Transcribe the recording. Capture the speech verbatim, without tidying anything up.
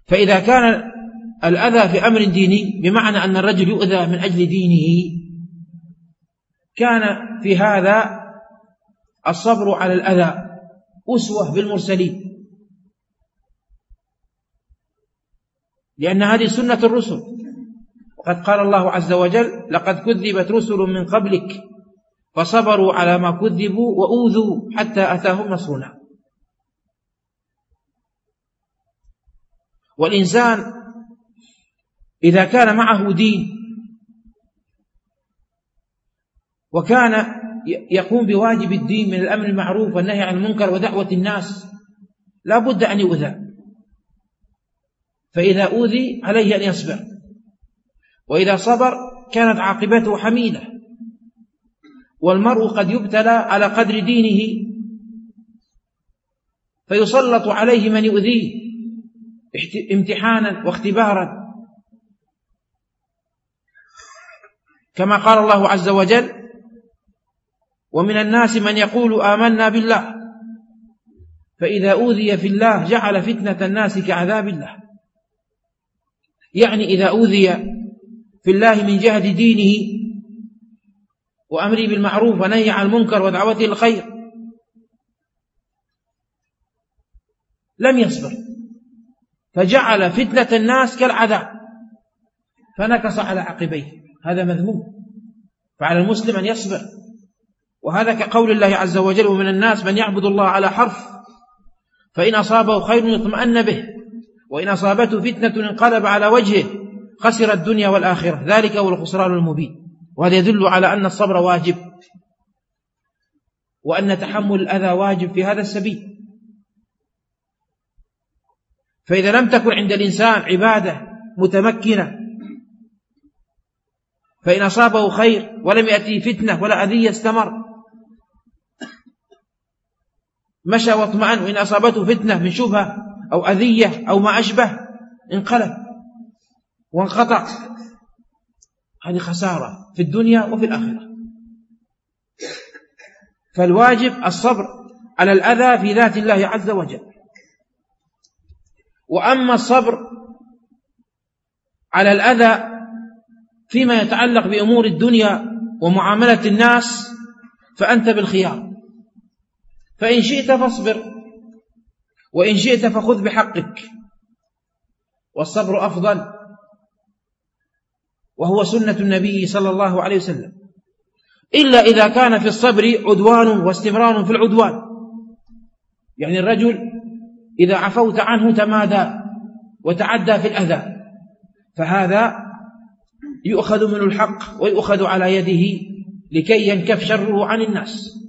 فإذا كان الأذى في أمر ديني بمعنى أن الرجل يؤذى من أجل دينه، كان في هذا الصبر على الأذى أسوة بالمرسلين، لأن هذه سنة الرسل. وقد قال الله عز وجل: لقد كذبت رسل من قبلك فصبروا على ما كذبوا وأوذوا حتى أتاهم نصرنا. والإنسان إذا كان معه دين وكان يقوم بواجب الدين من الأمر المعروف والنهي عن المنكر ودعوة الناس، لا بد أن يؤذى، فإذا أوذي عليه أن يصبر، وإذا صبر كانت عاقبته حميدة. والمرء قد يبتلى على قدر دينه فيسلط عليه من يؤذيه امتحانا واختبارا، كما قال الله عز وجل: ومن الناس من يقول آمنا بالله فإذا أوذي في الله جعل فتنة الناس كعذاب الله. يعني إذا أوذي في الله من جهة دينه وأمره بالمعروف ونهي عن المنكر ودعوته الخير لم يصبر، فجعل فتنة الناس كالعذاب فنكص على عقبيه، هذا مذموم. فعلى المسلم أن يصبر، وهذا كقول الله عز وجل: ومن الناس من يعبد الله على حرف فإن أصابه خير يطمئن به وإن أصابته فتنة انقلب على وجهه خسر الدنيا والآخرة ذلك هو الخسران المبين. وهذا يدل على أن الصبر واجب، وأن تحمل الأذى واجب في هذا السبيل. فإذا لم تكن عند الإنسان عبادة متمكنة فإن أصابه خير ولم يأتي فتنة ولا أذية استمر، مشى واطمأن، وإن أصابته فتنة من شبهة أو أذية أو ما أشبه انقلب وانقطع. هذه خسارة في الدنيا وفي الآخرة. فالواجب الصبر على الأذى في ذات الله عز وجل. وأما الصبر على الأذى فيما يتعلق بأمور الدنيا ومعاملة الناس فأنت بالخيار، فإن شئت فاصبر وإن شئت فخذ بحقك، والصبر أفضل، وهو سنة النبي صلى الله عليه وسلم، إلا إذا كان في الصبر عدوان واستمرار في العدوان. يعني الرجل إذا عفوت عنه تمادى وتعدى في الأذى، فهذا يؤخذ منه الحق ويؤخذ على يده لكي ينكف شره عن الناس.